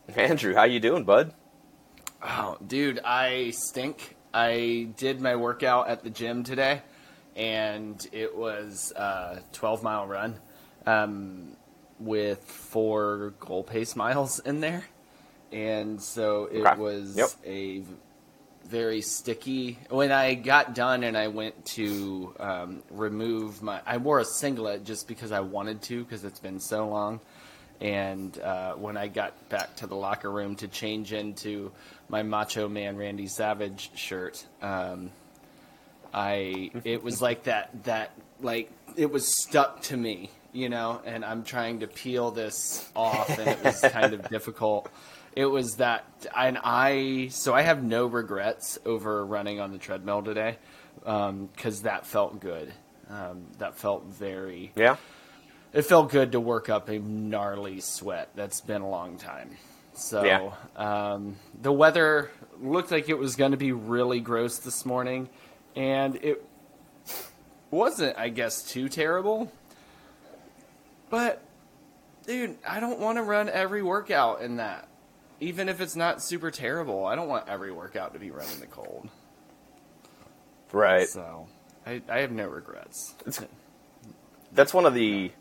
Andrew, how you doing, bud? Oh, dude, I stink. I did my workout at the gym today, and it was a 12-mile run with 4 goal pace miles in there. And so it Okay. Yep. was a very sticky. When I got done and I went to remove I wore a singlet just because I wanted to, because it's been so long. And when I got back to the locker room to change into my Macho Man Randy Savage shirt, it was like that like it was stuck to me, and I'm trying to peel this off, and it was kind of difficult. It was that, and I have no regrets over running on the treadmill today, because that felt good. That felt very. Yeah. It felt good to work up a gnarly sweat. That's been a long time. So Yeah. the weather looked like it was going to be really gross this morning, and it wasn't, I guess, too terrible. But, dude, I don't want to run every workout in that. Even if it's not super terrible, I don't want every workout to be run in the cold. Right. So I have no regrets. That's one of the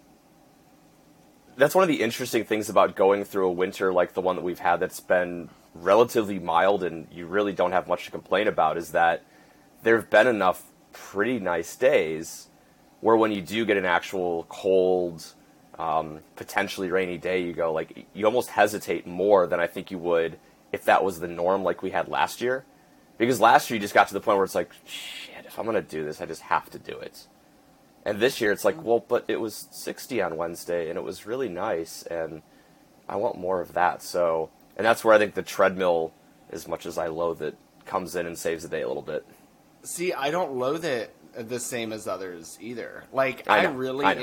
interesting things about going through a winter like the one that we've had that's been relatively mild and you really don't have much to complain about, is that there have been enough pretty nice days where when you do get an actual cold, potentially rainy day, you go, like, you almost hesitate more than I think you would if that was the norm like we had last year. Because last year you just got to the point where it's like, shit, if I'm going to do this, I just have to do it. And this year it's like, well, but it was 60 on Wednesday and it was really nice and I want more of that. So, and that's where I think the treadmill, as much as I loathe it, comes in and saves the day a little bit. See, I don't loathe it the same as others either. Like, I I know. really I know.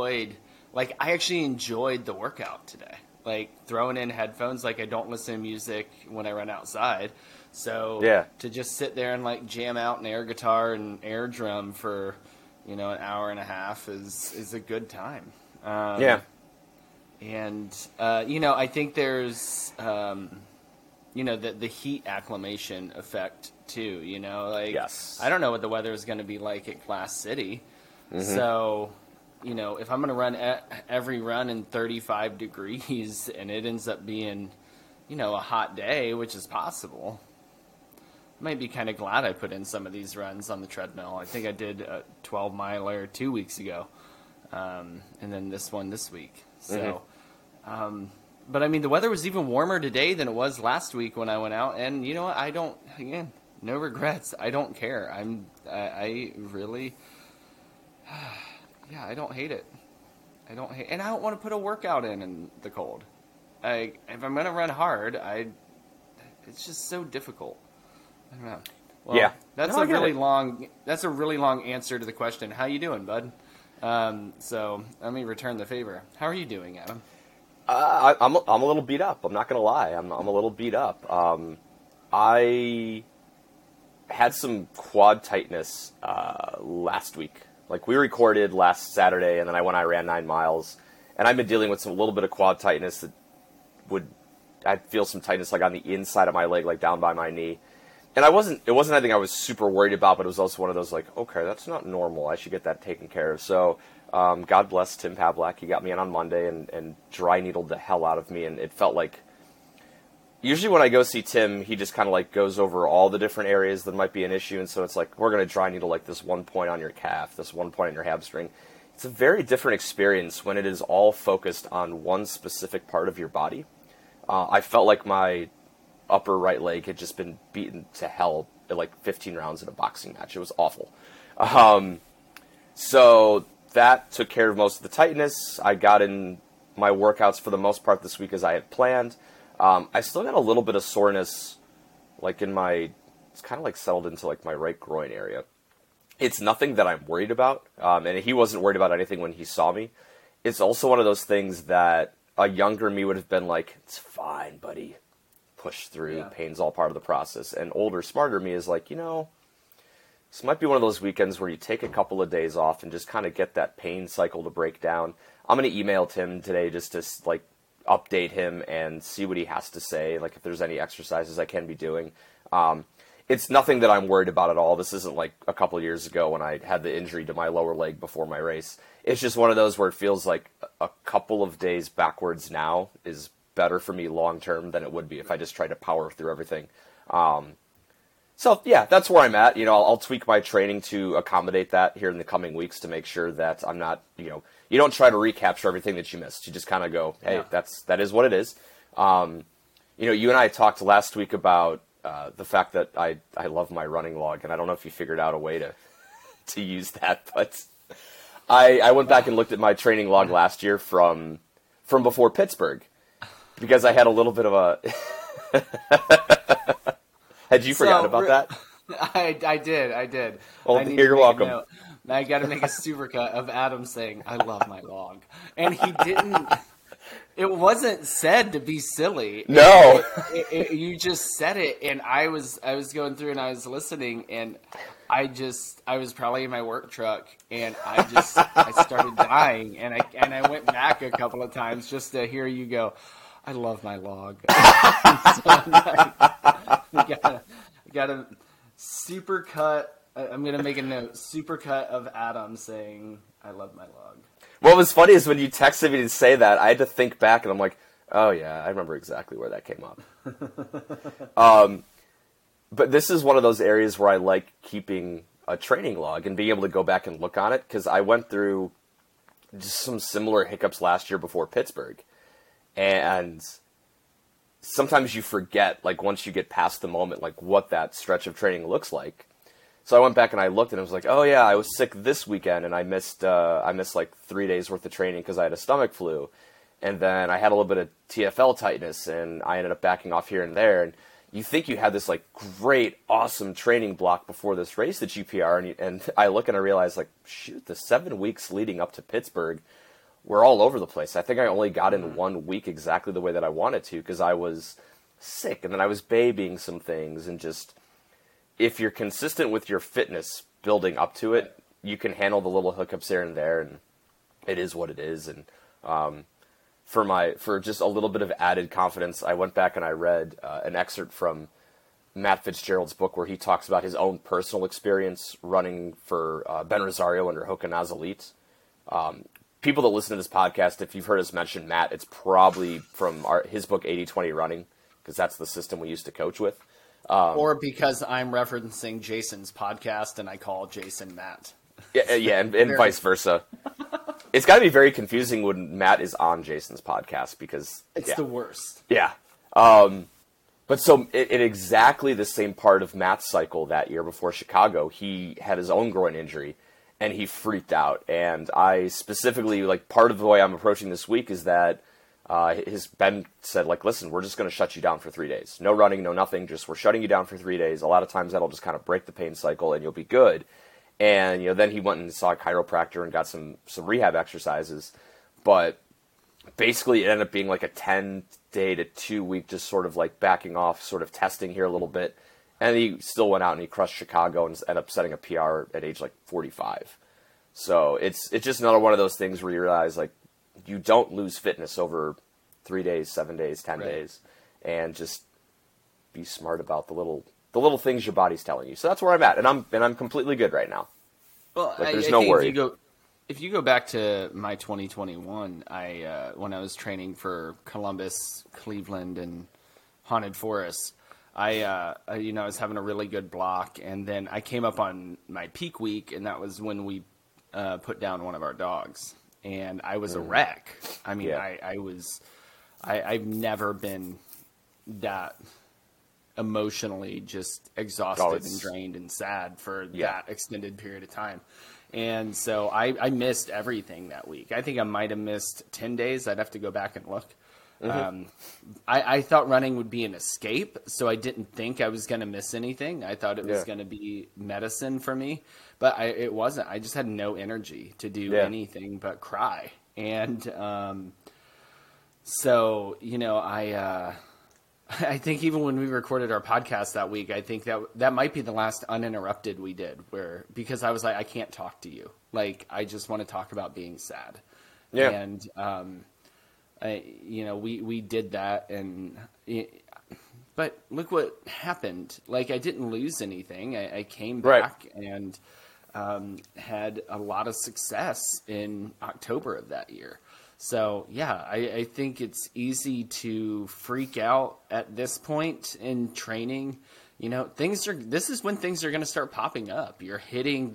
I actually enjoyed the workout today. Like, throwing in headphones, like, I don't listen to music when I run outside. So, Yeah. to just sit there and, like, jam out an air guitar and air drum for, an hour and a half is a good time. Yeah. And, I think there's, the heat acclimation effect too, like, Yes. I don't know what the weather is going to be like at Glass City. Mm-hmm. So, if I'm going to run every run in 35 degrees and it ends up being, a hot day, which is possible, I might be kind of glad I put in some of these runs on the treadmill. I think I did a 12-miler 2 weeks ago, and then this one this week. So, but I mean, the weather was even warmer today than it was last week when I went out. And you know what? Again, no regrets. I don't care. I really, yeah, I don't hate it. And I don't want to put a workout in the cold. If I'm going to run hard, it's just so difficult. I don't know. Well, Yeah. That's No, I a get really it. long. That's a really long answer to the question. How you doing, bud? So let me return the favor. How are you doing, Adam? I'm a little beat up. I'm not gonna lie. I'm a little beat up. I had some quad tightness last week. Like, we recorded last Saturday, and then I ran 9 miles, and I've been dealing with a little bit of quad tightness that I'd feel some tightness like on the inside of my leg, like down by my knee. And it wasn't anything I was super worried about, but it was also one of those, like, okay, that's not normal. I should get that taken care of. So, God bless Tim Pavlak. He got me in on Monday and dry needled the hell out of me. And it felt like, usually when I go see Tim, he just kind of like goes over all the different areas that might be an issue. And so it's like, we're going to dry needle like this one point on your calf, this one point on your hamstring. It's a very different experience when it is all focused on one specific part of your body. I felt like my upper right leg had just been beaten to hell at like 15 rounds in a boxing match. It was awful. So that took care of most of the tightness. I got in my workouts for the most part this week as I had planned. I still got a little bit of soreness, like it's kind of like settled into like my right groin area. It's nothing that I'm worried about, and he wasn't worried about anything when he saw me. It's also one of those things that a younger me would have been like, it's fine, buddy. Push through. Yeah. Pain's all part of the process. And older, smarter me is like, this might be one of those weekends where you take a couple of days off and just kind of get that pain cycle to break down. I'm going to email Tim today just to, like, update him and see what he has to say, like if there's any exercises I can be doing. It's nothing that I'm worried about at all. This isn't like a couple of years ago when I had the injury to my lower leg before my race. It's just one of those where it feels like a couple of days backwards now is better for me long term than it would be if I just tried to power through everything. So yeah, that's where I'm at. I'll tweak my training to accommodate that here in the coming weeks to make sure that I'm not, you don't try to recapture everything that you missed. You just kind of go, hey, that is what it is. You and I talked last week about the fact that I love my running log, and I don't know if you figured out a way to use that, but I went back and looked at my training log last year from before Pittsburgh because I had a little bit of a. Had you forgot about that? I did. Well, you're welcome. I got to make a supercut of Adam saying, "I love my log," and he didn't. It wasn't said to be silly. No, you just said it, and I was going through and I was listening, and I was probably in my work truck, and I started dying, and I went back a couple of times just to hear you go, "I love my log." So got a super cut. I'm gonna make a note. Super cut of Adam saying, "I love my log." What was funny is when you texted me to say that, I had to think back, and I'm like, oh yeah, I remember exactly where that came up. But this is one of those areas where I like keeping a training log and being able to go back and look on it, because I went through just some similar hiccups last year before Pittsburgh, and sometimes you forget, like once you get past the moment, like what that stretch of training looks like. So I went back and I looked, and I was like, oh yeah, I was sick this weekend, and I missed like 3 days worth of training because I had a stomach flu, and then I had a little bit of TFL tightness, and I ended up backing off here and there. And you think you had this like great, awesome training block before this race at GPR, and I look and I realize, like, shoot, the 7 weeks leading up to Pittsburgh were all over the place. I think I only got in 1 week exactly the way that I wanted to because I was sick, and then I was babying some things, and just, if you're consistent with your fitness building up to it, you can handle the little hookups here and there, and it is what it is. And for just a little bit of added confidence, I went back and I read an excerpt from Matt Fitzgerald's book where he talks about his own personal experience running for Ben Rosario under Hoka Nas Elite. People that listen to this podcast, if you've heard us mention Matt, it's probably from his book 80-20 Running, because that's the system we used to coach with. Or because I'm referencing Jason's podcast and I call Jason Matt. Yeah, and vice versa. It's got to be very confusing when Matt is on Jason's podcast because it's the worst. Yeah. But so in exactly the same part of Matt's cycle that year before Chicago, he had his own groin injury and he freaked out. And I specifically, like, part of the way I'm approaching this week is that Ben said, like, listen, we're just going to shut you down for 3 days. No running, no nothing. Just, we're shutting you down for 3 days. A lot of times that'll just kind of break the pain cycle and you'll be good. And, then he went and saw a chiropractor and got some rehab exercises. But basically it ended up being like a 10-day to 2-week, just sort of like backing off, sort of testing here a little bit. And he still went out and he crushed Chicago and ended up setting a PR at age like 45. So it's just another one of those things where you realize, like, you don't lose fitness over 3 days, 7 days, 10 days, and just be smart about the little things your body's telling you. So that's where I'm at, and I'm completely good right now. Well, like, there's no worry. If you go back to my 2021, when I was training for Columbus, Cleveland, and Haunted Forest, I was having a really good block, and then I came up on my peak week, and that was when we put down one of our dogs. And I was a wreck. I mean, yeah. I've never been that emotionally just exhausted and drained and sad for that extended period of time. And so I missed everything that week. I think I might have missed 10 days. I'd have to go back and look. Mm-hmm. I thought running would be an escape, so I didn't think I was going to miss anything. I thought it was going to be medicine for me, but it wasn't. I just had no energy to do anything but cry. And so, I think even when we recorded our podcast that week, I think that might be the last uninterrupted we did, because I was like, I can't talk to you. Like, I just want to talk about being sad. Yeah. And we did that, but look what happened. Like, I didn't lose anything. I came back and had a lot of success in October of that year. So yeah, I think it's easy to freak out at this point in training. This is when things are going to start popping up. You're hitting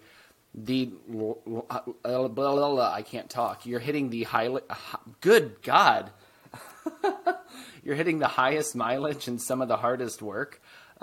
I can't talk. You're hitting the good God. You're hitting the highest mileage and some of the hardest work.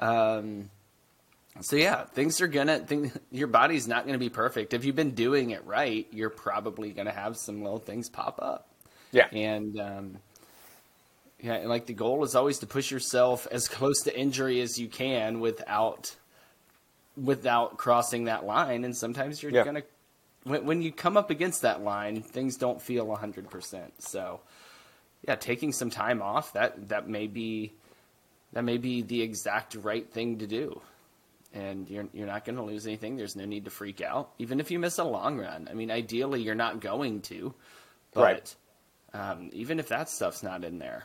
So yeah, your body's not going to be perfect. If you've been doing it right, you're probably going to have some little things pop up. Yeah. And, like the goal is always to push yourself as close to injury as you can without crossing that line. And sometimes you're going to, when you come up against that line, things don't feel 100%. So yeah, taking some time off, that may be the exact right thing to do. And you're not going to lose anything. There's no need to freak out, even if you miss a long run. I mean, ideally, you're not going to, but even if that stuff's not in there,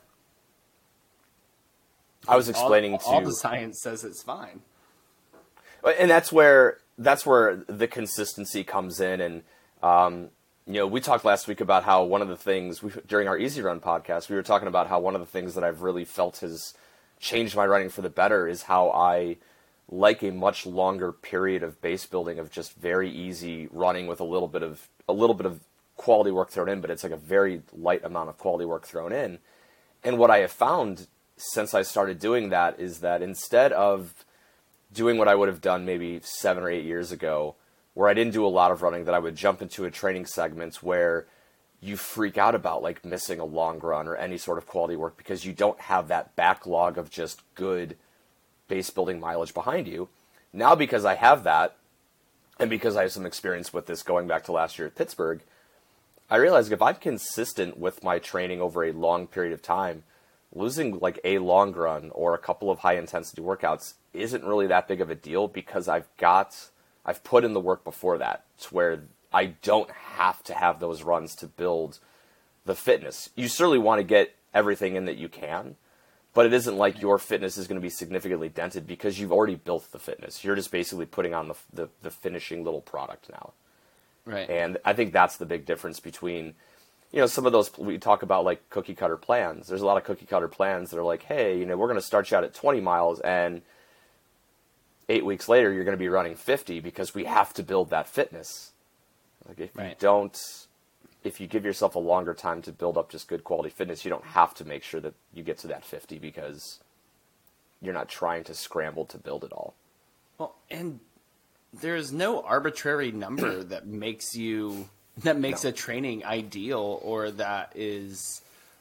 I was explaining all the science says it's fine. And that's where the consistency comes in. And we talked last week about how one of the things during our Easy Run podcast, we were talking about how one of the things that I've really felt has changed my running for the better is how I like a much longer period of base building of just very easy running with a little bit of quality work thrown in, but it's like a very light amount of quality work thrown in. And what I have found since I started doing that is that instead of doing what I would have done maybe 7 or 8 years ago, where I didn't do a lot of running, that I would jump into a training segment where you freak out about like missing a long run or any sort of quality work because you don't have that backlog of just good base building mileage behind you. Now, because I have that, and because I have some experience with this going back to last year at Pittsburgh, I realized if I'm consistent with my training over a long period of time, losing like a long run or a couple of high intensity workouts isn't really that big of a deal because I've put in the work before that to where I don't have to have those runs to build the fitness. You certainly want to get everything in that you can, but it isn't like your fitness is going to be significantly dented because you've already built the fitness. You're just basically putting on the finishing little product now. Right. And I think that's the big difference between, some of those, we talk about like cookie cutter plans. There's a lot of cookie cutter plans that are like, hey, we're going to start you out at 20 miles and 8 weeks later you're going to be running 50 because we have to build that fitness. Like if you give yourself a longer time to build up just good quality fitness, you don't have to make sure that you get to that 50 because you're not trying to scramble to build it all. Well, and there's no arbitrary number that makes a training ideal or that is,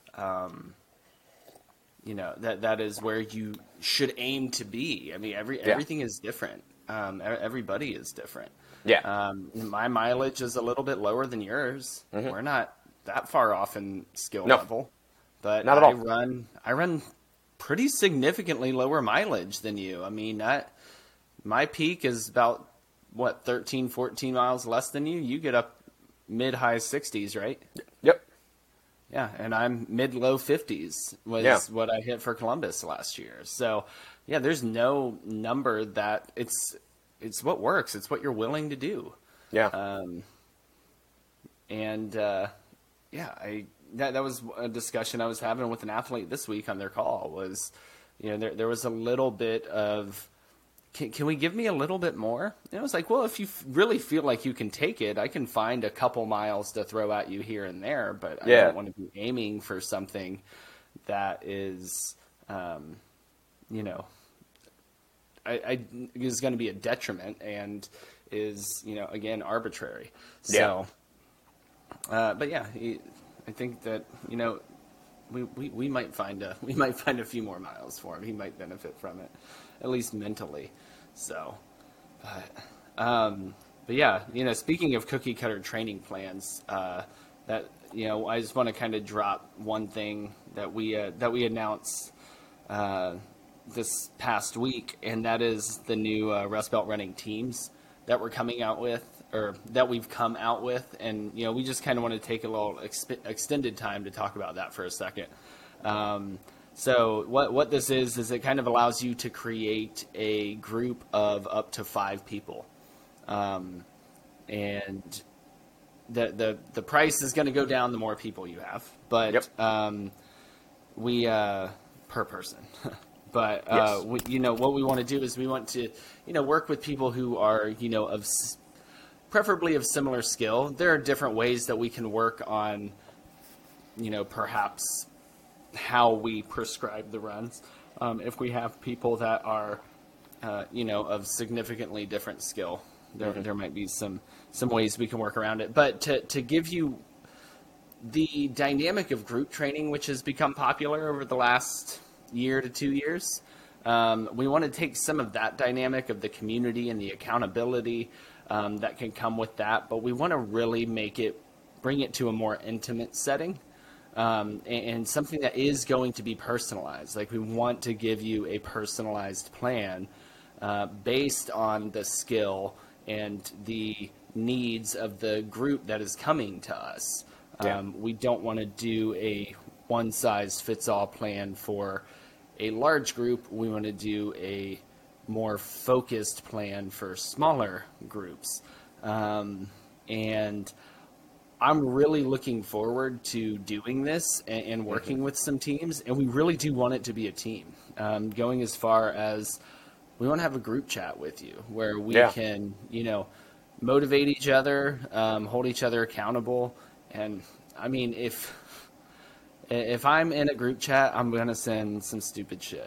that is where you should aim to be. I mean, everything is different. Everybody is different. Yeah. My mileage is a little bit lower than yours. Mm-hmm. We're not that far off in skill level, but not at all. I run pretty significantly lower mileage than you. I mean, my peak is about 13, 14 miles less than you. You get up mid-high 60s, right? Yep. Yeah, and I'm mid-low 50s was what I hit for Columbus last year. So, yeah, there's no number that it's what works. It's what you're willing to do. Yeah. That was a discussion I was having with an athlete this week on their call was, there was a little bit of, can we give me a little bit more? And I was like, well, if you really feel like you can take it, I can find a couple miles to throw at you here and there, but I don't want to be aiming for something that is, is going to be a detriment and is, again, arbitrary. So, but yeah, I think that, we might find a few more miles for him. He might benefit from it, at least mentally. So, but yeah, speaking of cookie cutter training plans, I just want to kind of drop one thing that we announced this past week, and that is the new Rust Belt running teams that we're coming out with. or that we've come out with, and we just kind of want to take a little extended time to talk about that for a second. So what this is it kind of allows you to create a group of up to 5 people, and the price is going to go down the more people you have, but Yep. we per person. But Yes. what we want to do is we want to work with people who are preferably of similar skill. There are different ways that we can work on perhaps how we prescribe the runs. If we have people that are of significantly different skill, there might be some ways we can work around it. But to give you the dynamic of group training, which has become popular over the last year to 2 years, we want to take some of that dynamic of the community and the accountability that can come with that, but we want to really bring it to a more intimate setting, and something that is going to be personalized. Like, we want to give you a personalized plan based on the skill and the needs of the group that is coming to us. Yeah. We don't want to do a one-size-fits-all plan for a large group. We want to do a more focused plan for smaller groups. And I'm really looking forward to doing this and working with some teams, and we really do want it to be a team. Going as far as we want to have a group chat with you where we can, motivate each other, hold each other accountable. And I mean, if I'm in a group chat, I'm going to send some stupid shit.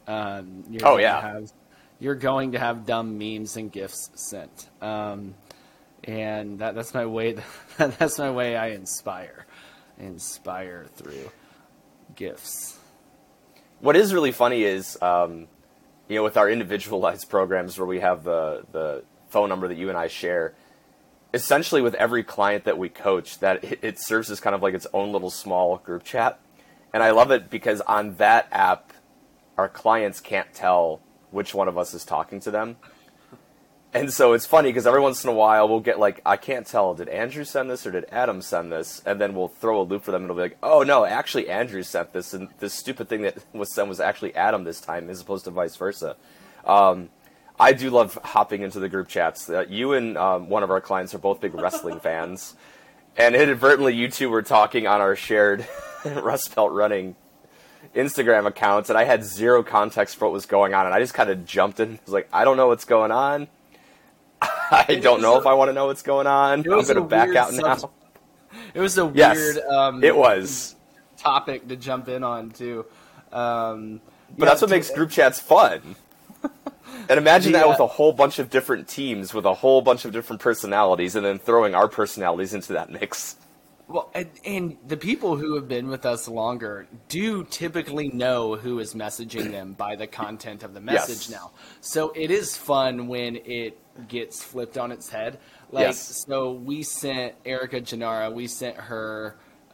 You're going to have dumb memes and GIFs sent. And that's my way. That's my way I inspire through GIFs. What is really funny is, with our individualized programs where we have the phone number that you and I share, essentially with every client that we coach, that it serves as kind of like its own little small group chat. And I love it because on that app, our clients can't tell which one of us is talking to them. And so it's funny because every once in a while we'll get like, I can't tell, did Andrew send this or did Adam send this? And then we'll throw a loop for them and it'll be like, oh no, actually Andrew sent this, and this stupid thing that was sent was actually Adam this time as opposed to vice versa. I do love hopping into the group chats. You and one of our clients are both big wrestling fans, and inadvertently you two were talking on our shared Rust Belt Running Instagram accounts, and I had zero context for what was going on, and I just kind of jumped in. I was like, I don't know what's going on. I don't know if I want to know what's going on. I'm going to back out now. It was a Yes, weird it was. topic to jump in on, too. But that's what makes group chats fun. And imagine that with a whole bunch of different teams with a whole bunch of different personalities, and then throwing our personalities into that mix. Well, and the people who have been with us longer do typically know who is messaging them by the content of the message now. So it is fun when it gets flipped on its head. So we sent Erica Gennara, we sent her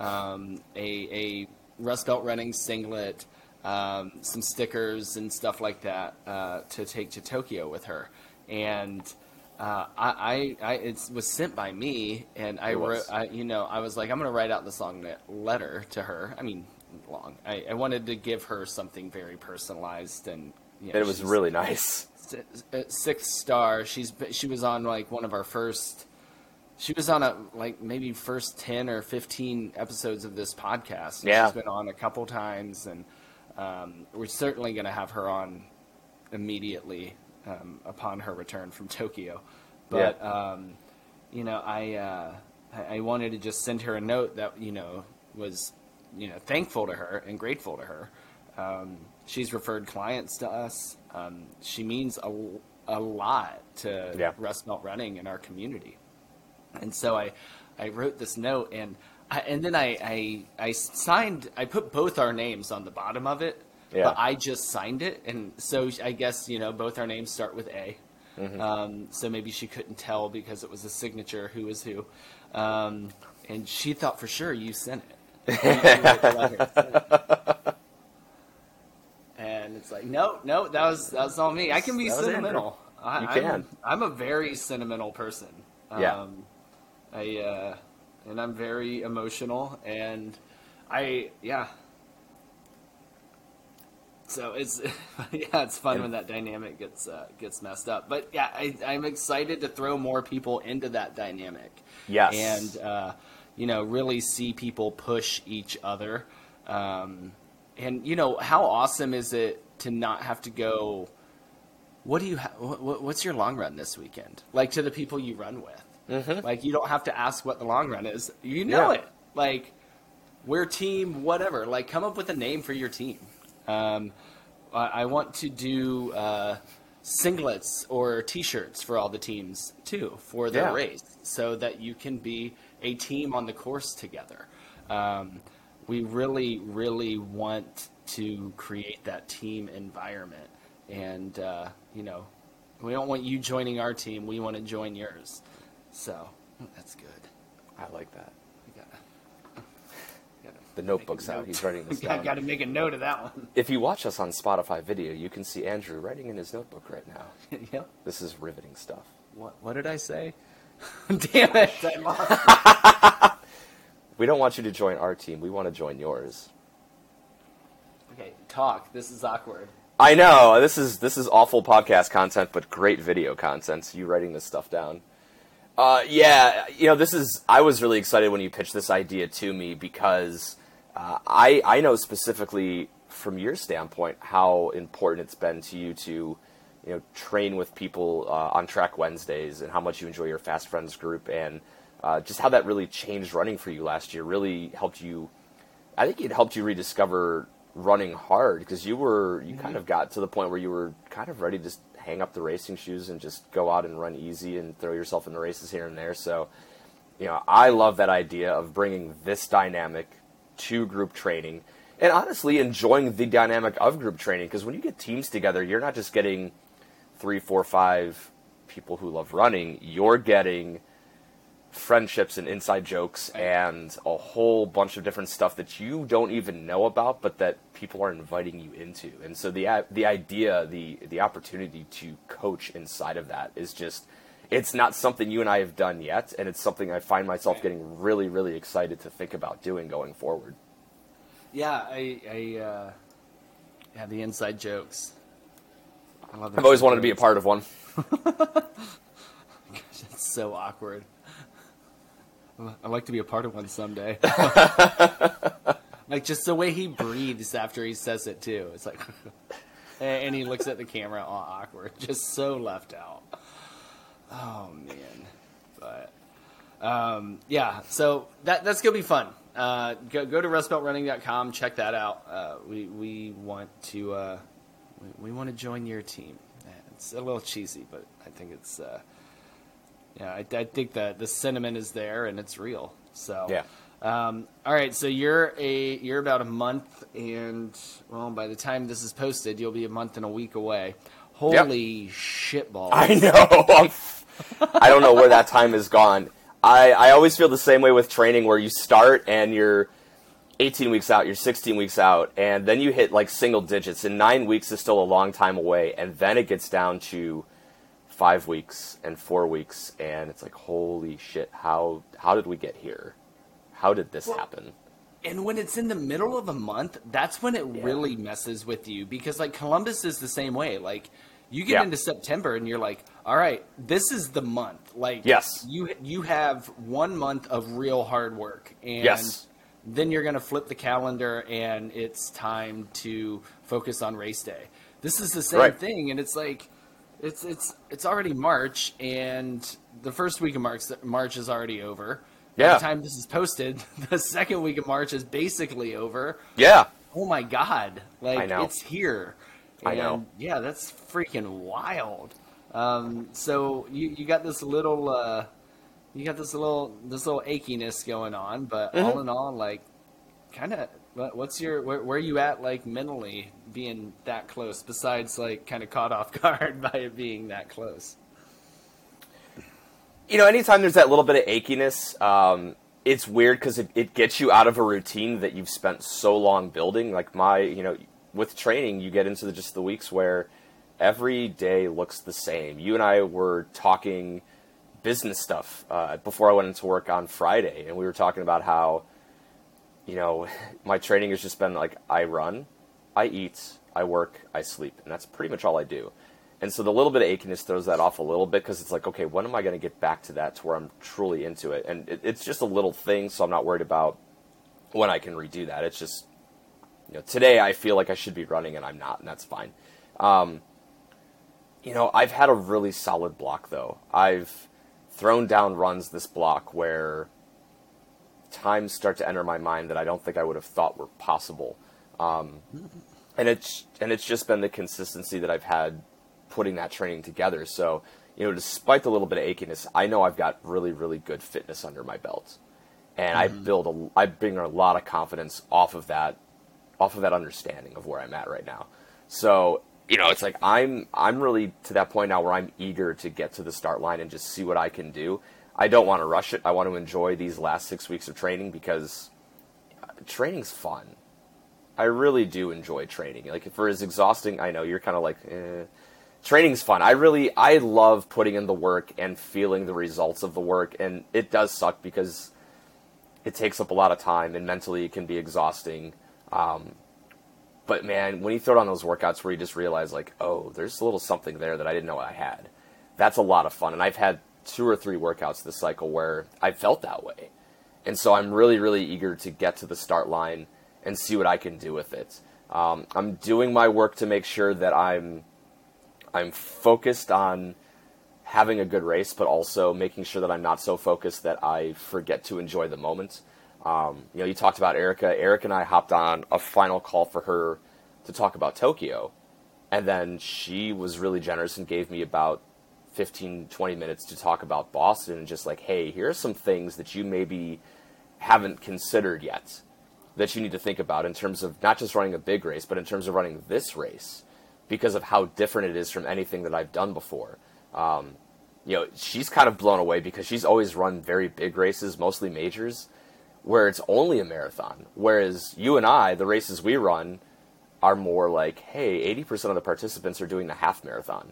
a Rust Belt Running singlet, some stickers and stuff like that to take to Tokyo with her. And it was sent by me, and I was like, I'm going to write out this long letter to her. I mean, long. I wanted to give her something very personalized, and it was really nice. 6 star. She was on like one of our first. She was on maybe first 10 or 15 episodes of this podcast. She's been on a couple times, and we're certainly going to have her on immediately upon her return from Tokyo. But I wanted to just send her a note that was thankful to her and grateful to her. She's referred clients to us. She means a lot to Rust Belt Running in our community. And so I wrote this note, and then I signed. I put both our names on the bottom of it, but I just signed it, and so I guess both our names start with A. Mm-hmm. So maybe she couldn't tell because it was a signature who was who, and she thought for sure you sent it. And it's like, no, that was all me. I can be sentimental. You can. I'm a very sentimental person. Yeah. And I'm very emotional, and yeah. So it's yeah, it's fun when that dynamic gets messed up. But yeah, I'm excited to throw more people into that dynamic. Yes. And really see people push each other. And how awesome is it to not have to go? What do you what's your long run this weekend? Like, to the people you run with. Mm-hmm. Like, you don't have to ask what the long run is. You know Yeah. it. Like, we're team whatever. Like, come up with a name for your team. I want to do singlets or T-shirts for all the teams too for the race, so that you can be a team on the course together. We really, really want to create that team environment, and we don't want you joining our team. We want to join yours. So that's good. I like that. We gotta The notebook's out. He's writing this down. I've got to make a note of that one. If you watch us on Spotify video, you can see Andrew writing in his notebook right now. Yep. This is riveting stuff. What did I say? Damn it! I lost. We don't want you to join our team. We want to join yours. Okay, talk. This is awkward. I know. This is awful podcast content, but great video content. You writing this stuff down. Yeah, I was really excited when you pitched this idea to me, because I know specifically from your standpoint how important it's been to you to, train with people on Track Wednesdays, and how much you enjoy your Fast Friends group, and just how that really changed running for you last year. Really helped you. I think it helped you rediscover running hard, because you kind of got to the point where you were kind of ready to just hang up the racing shoes and just go out and run easy and throw yourself into races here and there. So, I love that idea of bringing this dynamic to group training, and honestly enjoying the dynamic of group training, because when you get teams together, you're not just getting 3, 4, 5 people who love running, you're getting friendships and inside jokes and a whole bunch of different stuff that you don't even know about, but that people are inviting you into. And so the idea, the opportunity to coach inside of that is just, it's not something you and I have done yet, and it's something I find myself getting really, really excited to think about doing going forward. Yeah, the inside jokes. I've always wanted to be a part of one. Gosh, it's so awkward. I'd like to be a part of one someday. Like, just the way he breathes after he says it, too. It's like, and he looks at the camera all awkward. Just so left out. Oh, man. But, yeah, so that's going to be fun. Go to rustbeltrunning.com, check that out. We want to join your team. It's a little cheesy, but I think it's yeah, I think that the sentiment is there and it's real. So yeah. All right, so you're about a month, and well, by the time this is posted, you'll be a month and a week away. Holy shitballs! I know. I don't know where that time has gone. I always feel the same way with training, where you start and you're 18 weeks out, you're 16 weeks out, and then you hit like single digits, and 9 weeks is still a long time away, and then it gets down to 5 weeks and 4 weeks, and it's like, holy shit, how did we get here? How did this happen? And when it's in the middle of a month, that's when it really messes with you, because like Columbus is the same way. Like, you get into September and you're like, all right, this is the month. Like, yes, you have 1 month of real hard work, and then you're going to flip the calendar and it's time to focus on race day. This is the same thing, and it's like, it's already March, and the first week of March is already over. By the time this is posted, the second week of March is basically over. Yeah. Oh my God! Like, it's here. And, I know. Yeah, that's freaking wild. So you got this little this little achiness going on, but all in all, like, kind of, what's your where are you at, like, mentally being that close? Besides, like, kind of caught off guard by it being that close. You know, anytime there's that little bit of achiness, it's weird because it gets you out of a routine that you've spent so long building. Like with training, you get into just the weeks where every day looks the same. You and I were talking business stuff before I went into work on Friday, and we were talking about how, my training has just been like I run, I eat, I work, I sleep, and that's pretty much all I do. And so the little bit of achiness throws that off a little bit because it's like, okay, when am I going to get back to that to where I'm truly into it? And it's just a little thing, so I'm not worried about when I can redo that. It's just, today I feel like I should be running and I'm not, and that's fine. I've had a really solid block, though. I've thrown down runs this block where times start to enter my mind that I don't think I would have thought were possible. And it's just been the consistency that I've had putting that training together. So, despite the little bit of achiness, I know I've got really, really good fitness under my belt. And I bring a lot of confidence off of that understanding of where I'm at right now. So, it's like I'm really to that point now where I'm eager to get to the start line and just see what I can do. I don't want to rush it. I want to enjoy these last 6 weeks of training because training's fun. I really do enjoy training. Like, for as exhausting, I know you're kind of like, training's fun. I love putting in the work and feeling the results of the work, and it does suck because it takes up a lot of time, and mentally it can be exhausting. But man, when you throw on those workouts where you just realize like, oh, there's a little something there that I didn't know I had, that's a lot of fun. And I've had 2 or 3 workouts this cycle where I felt that way. And so I'm really, really eager to get to the start line and see what I can do with it. I'm doing my work to make sure that I'm focused on having a good race, but also making sure that I'm not so focused that I forget to enjoy the moment. You talked about Erica. Erica and I hopped on a final call for her to talk about Tokyo. And then she was really generous and gave me about 15, 20 minutes to talk about Boston and just like, hey, here are some things that you maybe haven't considered yet that you need to think about in terms of not just running a big race, but in terms of running this race because of how different it is from anything that I've done before. She's kind of blown away because she's always run very big races, mostly majors, where it's only a marathon. Whereas you and I, the races we run, are more like, hey, 80% of the participants are doing the half marathon.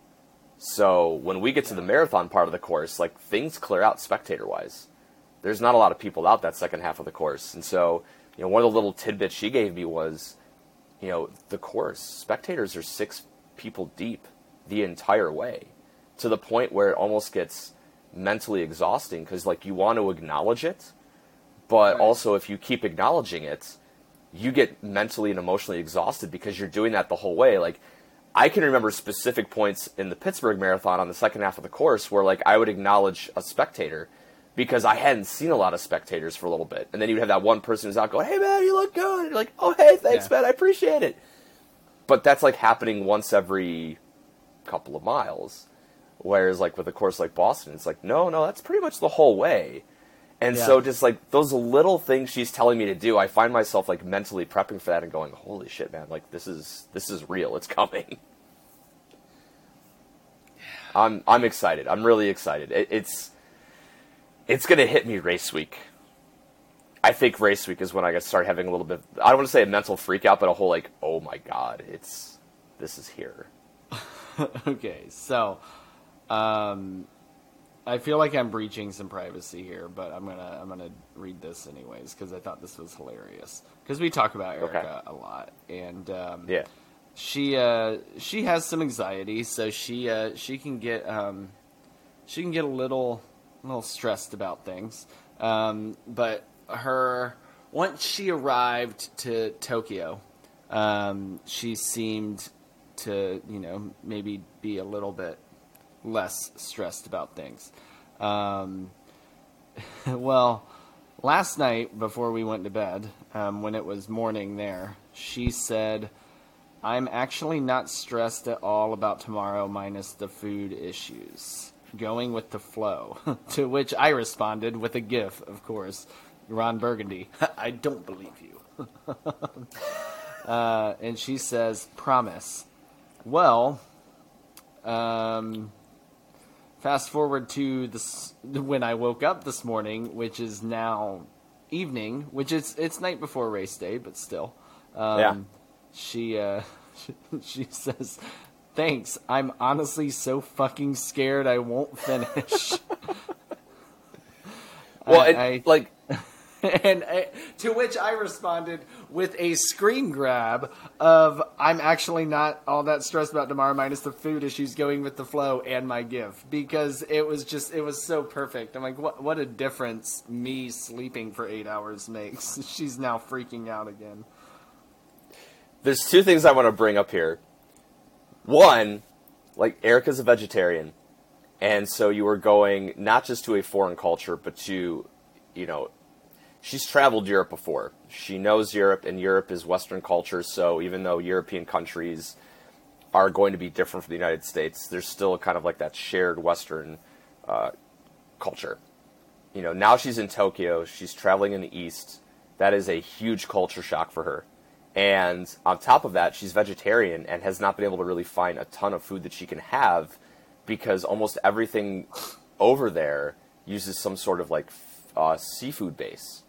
So when we get to the marathon part of the course, like, things clear out spectator-wise. There's not a lot of people out that second half of the course. And so, one of the little tidbits she gave me was, the course, spectators are 6 people deep the entire way, to the point where it almost gets mentally exhausting because, like, you want to acknowledge it, but also if you keep acknowledging it, you get mentally and emotionally exhausted because you're doing that the whole way. Like, I can remember specific points in the Pittsburgh Marathon on the second half of the course where, like, I would acknowledge a spectator because I hadn't seen a lot of spectators for a little bit. And then you'd have that one person who's out going, hey, man, you look good. And you're like, oh, hey, thanks, man, I appreciate it. But that's, like, happening once every couple of miles. Whereas, like, with a course like Boston, it's like, no, that's pretty much the whole way. And so just, like, those little things she's telling me to do, I find myself, like, mentally prepping for that and going, holy shit, man, like, this is real. It's coming. I'm excited. I'm really excited. It's going to hit me race week. I think race week is when I start having a little bit, I don't want to say a mental freak out, but a whole, like, oh my God, this is here. Okay, so, I feel like I'm breaching some privacy here, but I'm gonna read this anyways because I thought this was hilarious. Because we talk about Erica a lot, and she has some anxiety, so she can get a little stressed about things. But once she arrived to Tokyo, she seemed to maybe be a little bit less stressed about things. Well, last night before we went to bed, when it was morning there, she said, I'm actually not stressed at all about tomorrow minus the food issues. Going with the flow. To which I responded with a gif, of course. Ron Burgundy. I don't believe you. And she says, promise. Well, fast forward to when I woke up this morning, which is now evening, which it's night before race day, but still. She says, thanks, I'm honestly so fucking scared I won't finish. like. And to which I responded with a screen grab of I'm actually not all that stressed about tomorrow minus the food issues, going with the flow and my gift, because it was so perfect. I'm like, what a difference me sleeping for 8 hours makes. She's now freaking out again. There's two things I want to bring up here. One, like, Erica's a vegetarian, and so you were going not just to a foreign culture, but to, she's traveled Europe before. She knows Europe, and Europe is Western culture, so even though European countries are going to be different from the United States, there's still kind of like that shared Western culture. Now she's in Tokyo, she's traveling in the East. That is a huge culture shock for her. And on top of that, she's vegetarian and has not been able to really find a ton of food that she can have because almost everything over there uses some sort of like seafood base.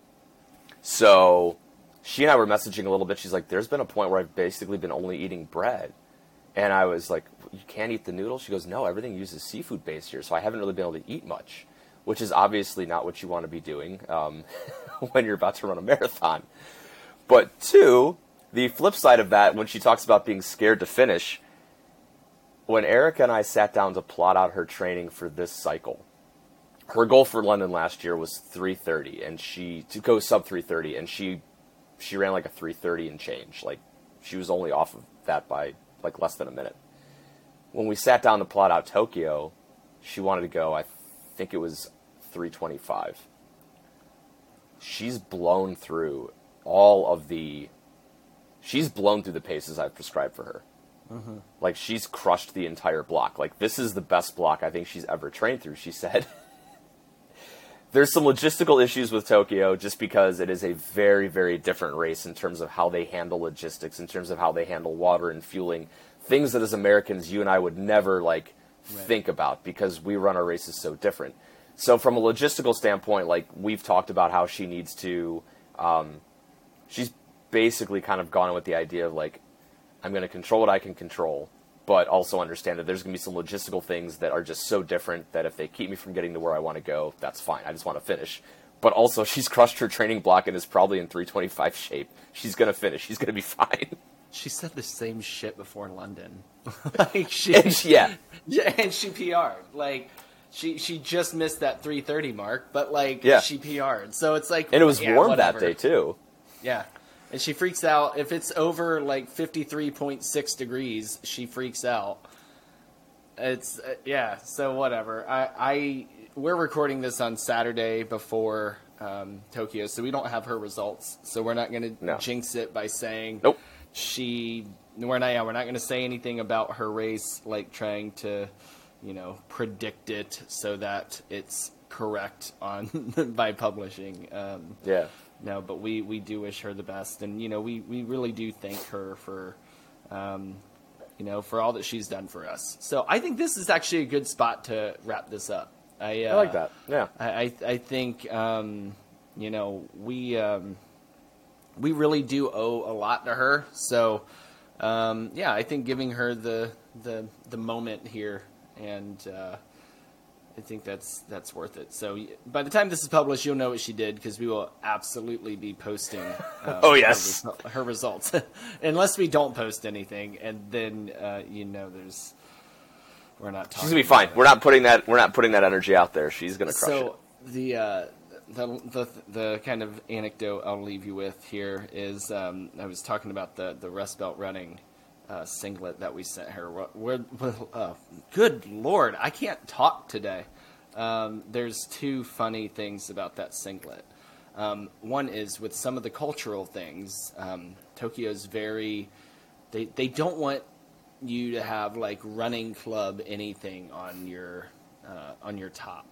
So she and I were messaging a little bit. She's like, there's been a point where I've basically been only eating bread. And I was like, you can't eat the noodles? She goes, no, everything uses seafood base here, so I haven't really been able to eat much, which is obviously not what you want to be doing when you're about to run a marathon. But two, the flip side of that, when she talks about being scared to finish, when Erica and I sat down to plot out her training for this cycle, her goal for London last year was 3:30, and to go sub 3:30, and she ran like a 3:30 and change. Like, she was only off of that by like less than a minute. When we sat down to plot out Tokyo, she wanted to go, I think it was 3:25. She's blown through the paces I've prescribed for her. Mm-hmm. Like, she's crushed the entire block. Like, this is the best block I think she's ever trained through, she said. There's some logistical issues with Tokyo just because it is a very, very different race in terms of how they handle logistics, in terms of how they handle water and fueling, things that as Americans you and I would never think about because we run our races so different. So from a logistical standpoint, like, we've talked about how she needs to she's basically kind of gone with the idea of, like, I'm going to control what I can control, but also understand that there's going to be some logistical things that are just so different that if they keep me from getting to where I want to go, that's fine. I just want to finish. But also, she's crushed her training block and is probably in 3:25 shape. She's going to finish. She's going to be fine. She said the same shit before London. And she PR'd. Like, she just missed that 3:30 mark, but she PR'd. So it's like, and it was warm whatever. that day too. Yeah. And she freaks out. If it's over 53.6 degrees, she freaks out. It's, so whatever. We're recording this on Saturday before Tokyo, so we don't have her results. So we're not going to jinx it by saying nope. We're not going to say anything about her race, like trying to, predict it so that it's correct by publishing. No, but we do wish her the best, and we really do thank her for for all that she's done for us. So I think this is actually a good spot to wrap this up. I like that. Yeah. I think we really do owe a lot to her. So I think giving her the moment here, and I think that's worth it. So by the time this is published, you'll know what she did because we will absolutely be posting her results. Unless we don't post anything, and then we're not talking. She's gonna be fine. We're not putting that energy out there. She's gonna crush it. So the kind of anecdote I'll leave you with here is I was talking about the Rust Belt running singlet that we sent her. Good Lord, I can't talk today. There's two funny things about that singlet. One is with some of the cultural things. Tokyo's very, they don't want you to have running club anything on your top.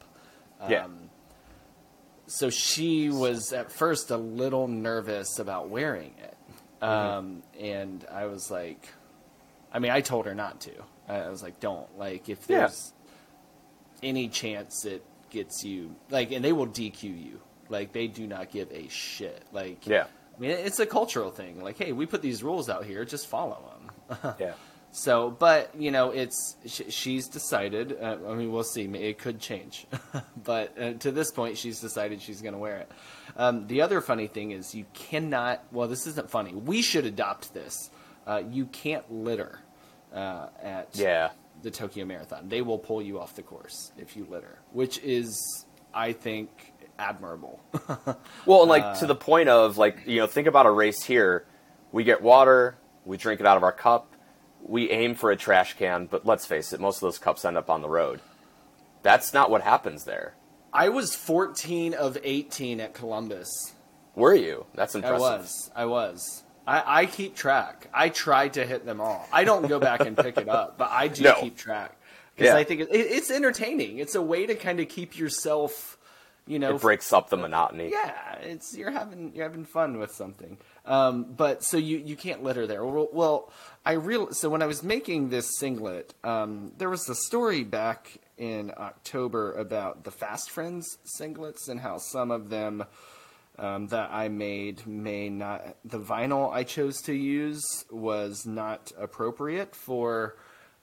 So she was at first a little nervous about wearing it. And I was like, I told her not to. I was like, don't. If there's any chance it gets you, and they will DQ you. They do not give a shit. It's a cultural thing. Hey, we put these rules out here, just follow them. So, but she's decided. I mean, we'll see. It could change, but to this point, she's decided she's going to wear it. The other funny thing is you cannot. Well, this isn't funny. We should adopt this. You can't litter at the Tokyo Marathon. They will pull you off the course if you litter, which is, I think, admirable. Well, and like to the point of like, think about a race here. We get water, we drink it out of our cup, we aim for a trash can, but let's face it, most of those cups end up on the road. That's not what happens there. I was 14 of 18 at Columbus. Were you? That's impressive. I was. I keep track. I tried to hit them all. I don't go back and pick it up, but I do keep track. Because I think it's entertaining. It's a way to kind of keep yourself, It breaks up the monotony. Yeah, you're having fun with something. But so you can't litter there. Well, so when I was making this singlet, there was a story back in October about the Fast Friends singlets and how some of them that I made may not. The vinyl I chose to use was not appropriate for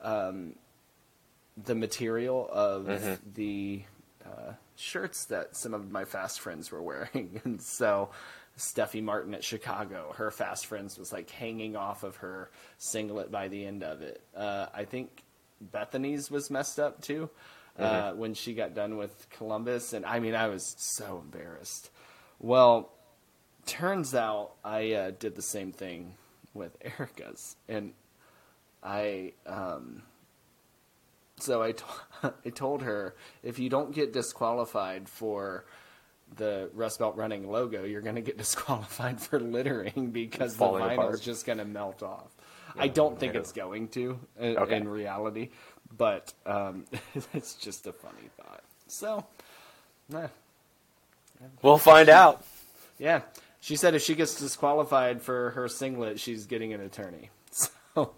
the material of the shirts that some of my Fast Friends were wearing. And so Steffi Martin at Chicago, her Fast Friends was like hanging off of her singlet by the end of it. I think Bethany's was messed up too when she got done with Columbus. And I mean, I was so embarrassed. Well, turns out I did the same thing with Erica's. And so I told her, if you don't get disqualified for the Rust Belt Running logo, you're going to get disqualified for littering because the vinyl is just going to melt off. I don't think it's going to in reality, but it's just a funny thought. So, we'll find out. Yeah. She said if she gets disqualified for her singlet, she's getting an attorney. So...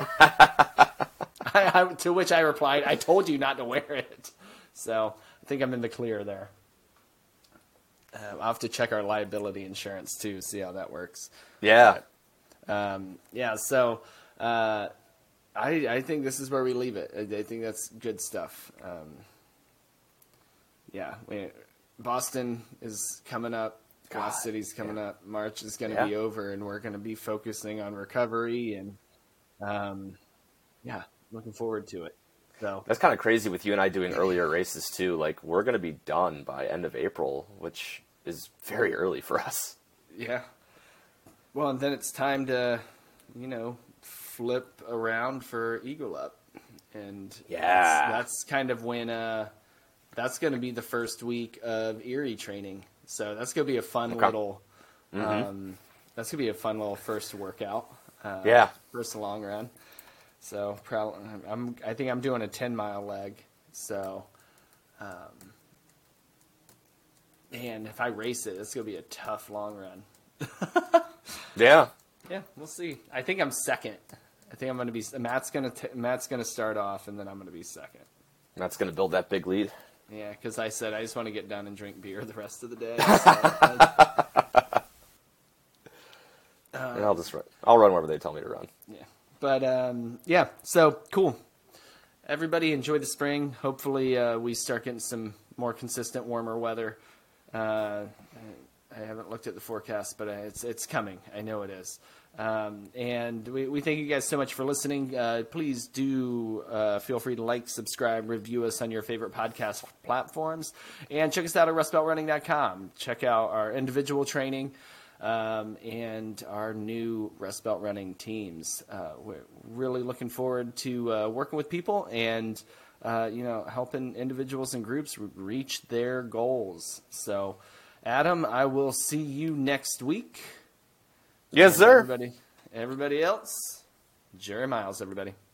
to which I replied, I told you not to wear it. So I think I'm in the clear there. I'll have to check our liability insurance, too, see how that works. Yeah. But, so I think this is where we leave it. I think that's good stuff. Boston is coming up. Glass City's coming up. March is going to be over, and we're going to be focusing on recovery. And, looking forward to it. So that's kind of crazy with you and I doing earlier races too. Like we're going to be done by end of April, which is very early for us. Yeah. Well, and then it's time to, flip around for Eagle Up. And that's kind of when that's going to be the first week of Erie training. So that's going to be a fun little that's going to be a fun little first workout. First long run. So I think I'm doing a 10-mile leg. So, and if I race it, it's gonna be a tough long run. Yeah, we'll see. I think I'm second. I think I'm gonna be. Matt's gonna start off, and then I'm gonna be second. Matt's gonna build that big lead. Yeah, because I said I just want to get done and drink beer the rest of the day. So, and I'll run wherever they tell me to run. Yeah. But, so cool. Everybody enjoy the spring. Hopefully we start getting some more consistent, warmer weather. I haven't looked at the forecast, but it's coming. I know it is. And we thank you guys so much for listening. Please do feel free to like, subscribe, review us on your favorite podcast platforms. And check us out at rustbeltrunning.com. Check out our individual training. And our new Rust Belt Running teams. We're really looking forward to working with people and helping individuals and groups reach their goals. So, Adam, I will see you next week. Yes, sir. Everybody else, Jerry Miles, everybody.